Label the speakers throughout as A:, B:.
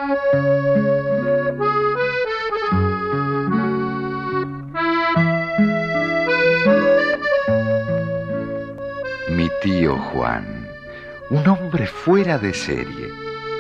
A: Mi tío Juan, un hombre fuera de serie.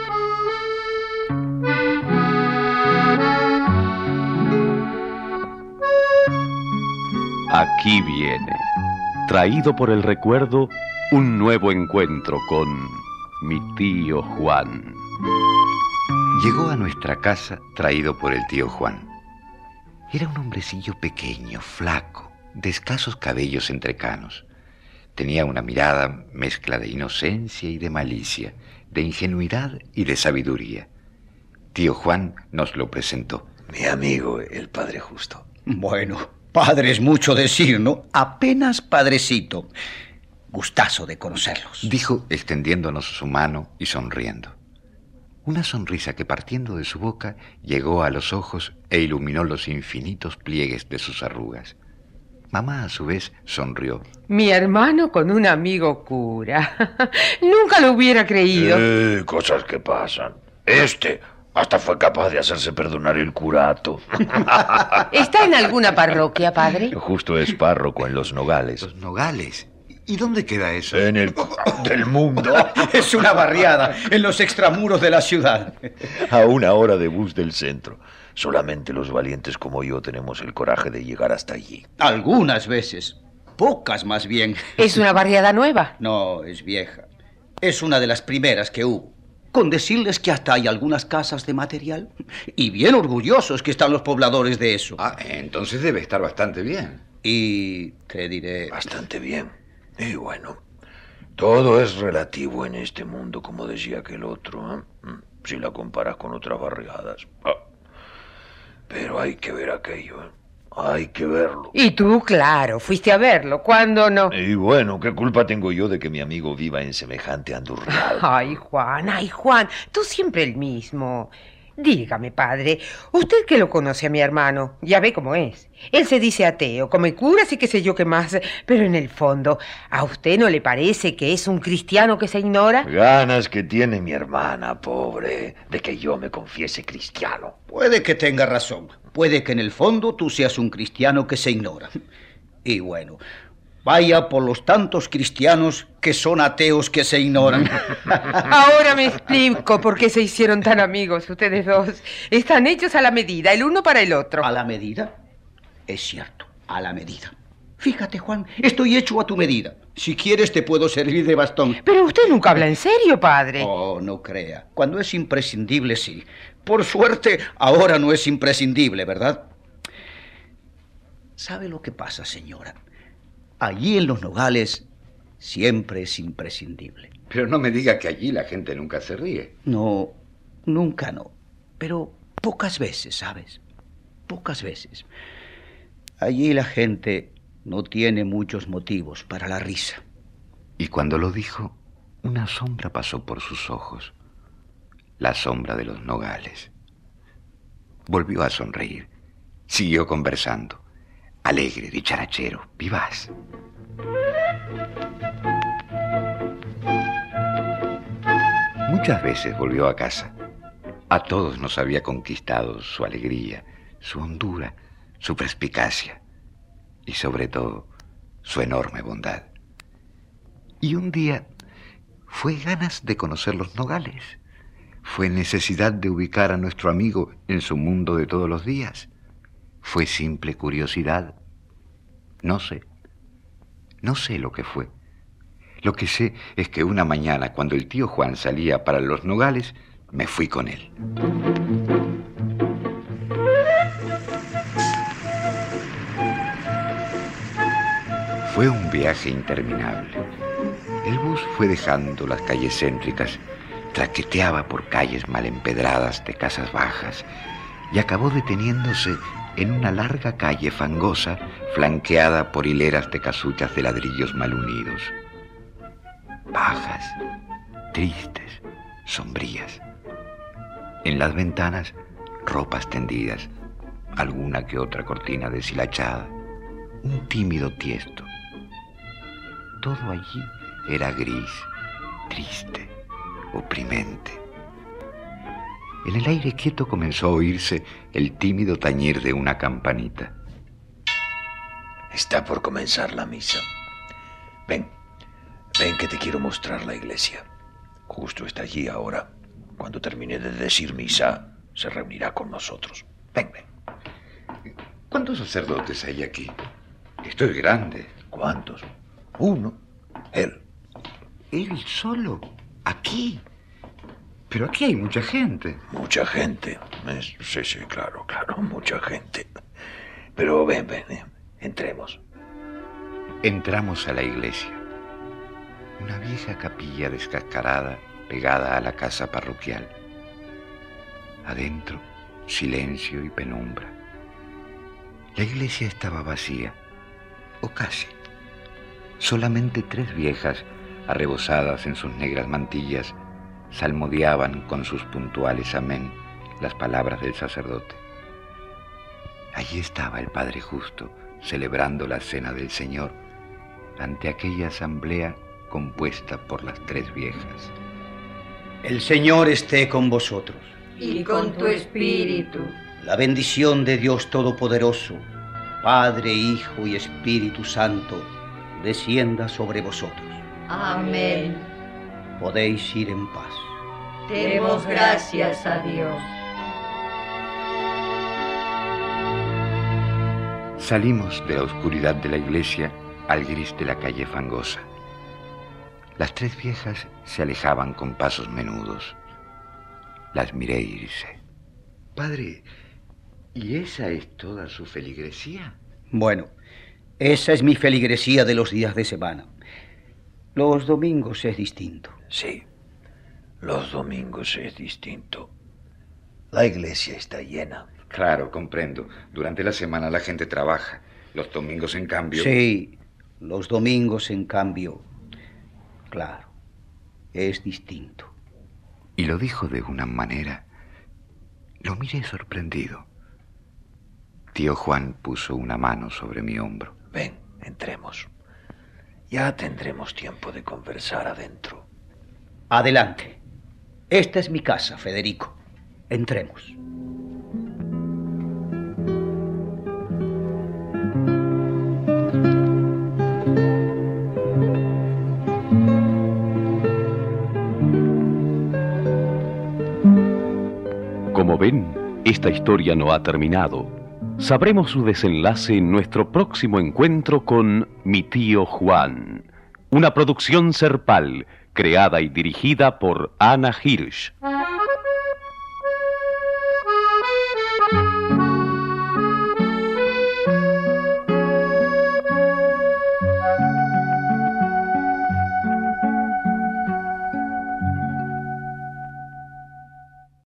B: Aquí viene, traído por el recuerdo, un nuevo encuentro con mi tío Juan.
A: Llegó a nuestra casa traído por el tío Juan. Era un hombrecillo pequeño, flaco, de escasos cabellos entrecanos. Tenía una mirada mezcla de inocencia y de malicia, de ingenuidad y de sabiduría. Tío Juan nos lo presentó.
C: Mi amigo, el padre Justo.
D: Bueno, padre es mucho decir, ¿no? Apenas padrecito. Gustazo de conocerlos.
A: Dijo extendiéndonos su mano y sonriendo. Una sonrisa que partiendo de su boca llegó a los ojos e iluminó los infinitos pliegues de sus arrugas. Mamá a su vez sonrió.
E: Mi hermano con un amigo cura. Nunca lo hubiera creído.
C: Cosas que pasan. Hasta fue capaz de hacerse perdonar el curato.
E: ¿Está en alguna parroquia, padre?
C: Justo es párroco en Los Nogales.
A: Los Nogales. ¿Y dónde queda eso?
C: En el del mundo.
D: Es una barriada en los extramuros de la ciudad.
C: A 1 hora de bus del centro. Solamente los valientes como yo tenemos el coraje de llegar hasta allí.
D: Algunas veces. Pocas más bien.
E: ¿Es una barriada nueva?
D: No, es vieja. Es una de las primeras que hubo. Con decirles que hasta hay algunas casas de material. Y bien orgullosos que están los pobladores de eso.
A: Ah, entonces debe estar bastante bien.
D: Y te diré...
C: Bastante bien. Y bueno, todo es relativo en este mundo, como decía aquel otro, ¿eh? Si la comparas con otras barriadas. Pero hay que ver aquello, ¿eh? Hay que verlo.
E: Y tú, claro, fuiste a verlo. ¿Cuándo no?
C: Y bueno, ¿qué culpa tengo yo de que mi amigo viva en semejante andurrial?
E: Ay, Juan, tú siempre el mismo. Dígame, padre, usted que lo conoce a mi hermano, ya ve cómo es. Él se dice ateo, come curas y qué sé yo qué más, pero en el fondo, ¿a usted no le parece que es un cristiano que se ignora?
C: Ganas que tiene mi hermana, pobre, de que yo me confiese cristiano.
D: Puede que tenga razón. Puede que en el fondo tú seas un cristiano que se ignora. Y bueno, vaya por los tantos cristianos que son ateos que se ignoran.
E: Ahora me explico por qué se hicieron tan amigos ustedes dos. Están hechos a la medida, el uno para el otro.
D: ¿A la medida? Es cierto, a la medida. Fíjate, Juan, estoy hecho a tu medida. Si quieres te puedo servir de bastón.
E: Pero usted nunca habla en serio, padre.
D: Oh, no crea. Cuando es imprescindible, sí. Por suerte, ahora no es imprescindible, ¿verdad? ¿Sabe lo que pasa, señora? Allí en Los Nogales siempre es imprescindible.
A: Pero no me diga que allí la gente nunca se ríe.
D: No, nunca no. Pero pocas veces, ¿sabes? Pocas veces. Allí la gente no tiene muchos motivos para la risa.
A: Y cuando lo dijo, una sombra pasó por sus ojos. La sombra de Los Nogales. Volvió a sonreír. Siguió conversando. Alegre, dicharachero, vivaz. Muchas veces volvió a casa. A todos nos había conquistado su alegría, su hondura, su perspicacia y sobre todo su enorme bondad. Y un día fue ganas de conocer Los Nogales. Fue necesidad de ubicar a nuestro amigo en su mundo de todos los días. Fue simple curiosidad. No sé lo que fue. Lo que sé es que una mañana, cuando el tío Juan salía para Los Nogales, me fui con él. Fue un viaje interminable. El bus fue dejando las calles céntricas, traqueteaba por calles mal empedradas de casas bajas y acabó deteniéndose en una larga calle fangosa flanqueada por hileras de casuchas de ladrillos mal unidos. Bajas, tristes, sombrías. En las ventanas, ropas tendidas, alguna que otra cortina deshilachada, un tímido tiesto. Todo allí era gris, triste, oprimente. En el aire quieto comenzó a oírse el tímido tañir de una campanita.
C: Está por comenzar la misa. Ven que te quiero mostrar la iglesia. Justo está allí ahora. Cuando termine de decir misa, se reunirá con nosotros. Ven.
A: ¿Cuántos sacerdotes hay aquí? Esto es grande.
C: ¿Cuántos? Uno. Él.
A: ¿Él solo? ¿Aquí? Pero aquí hay mucha gente.
C: Mucha gente. Sí, claro, mucha gente. Pero ven, entremos.
A: Entramos a la iglesia. Una vieja capilla descascarada pegada a la casa parroquial. Adentro, silencio y penumbra. La iglesia estaba vacía, o casi. Solamente 3 viejas, arrebosadas en sus negras mantillas, salmodiaban con sus puntuales amén las palabras del sacerdote. Allí estaba el Padre Justo, celebrando la cena del Señor, ante aquella asamblea compuesta por las 3 viejas.
D: El Señor esté con vosotros.
F: Y con tu espíritu.
D: La bendición de Dios Todopoderoso, Padre, Hijo y Espíritu Santo, descienda sobre vosotros.
F: Amén.
D: Podéis ir en paz.
F: Demos gracias a Dios.
A: Salimos de la oscuridad de la iglesia al gris de la calle fangosa. Las 3 viejas se alejaban con pasos menudos. Las miré irse. Padre, ¿y esa es toda su feligresía?
D: Bueno, esa es mi feligresía de los días de semana. Los domingos es distinto.
C: Sí, los domingos es distinto. La iglesia está llena.
A: Claro, comprendo. Durante la semana la gente trabaja. Los domingos, en cambio...
D: Sí, los domingos, en cambio, claro, es distinto.
A: Y lo dijo de una manera... Lo miré sorprendido. Tío Juan puso una mano sobre mi hombro.
C: Ven, entremos. Ya tendremos tiempo de conversar adentro.
D: Adelante. Esta es mi casa, Federico. Entremos.
B: Como ven, esta historia no ha terminado. Sabremos su desenlace en nuestro próximo encuentro con Mi tío Juan, una producción Serpal, creada y dirigida por Ana Hirsch.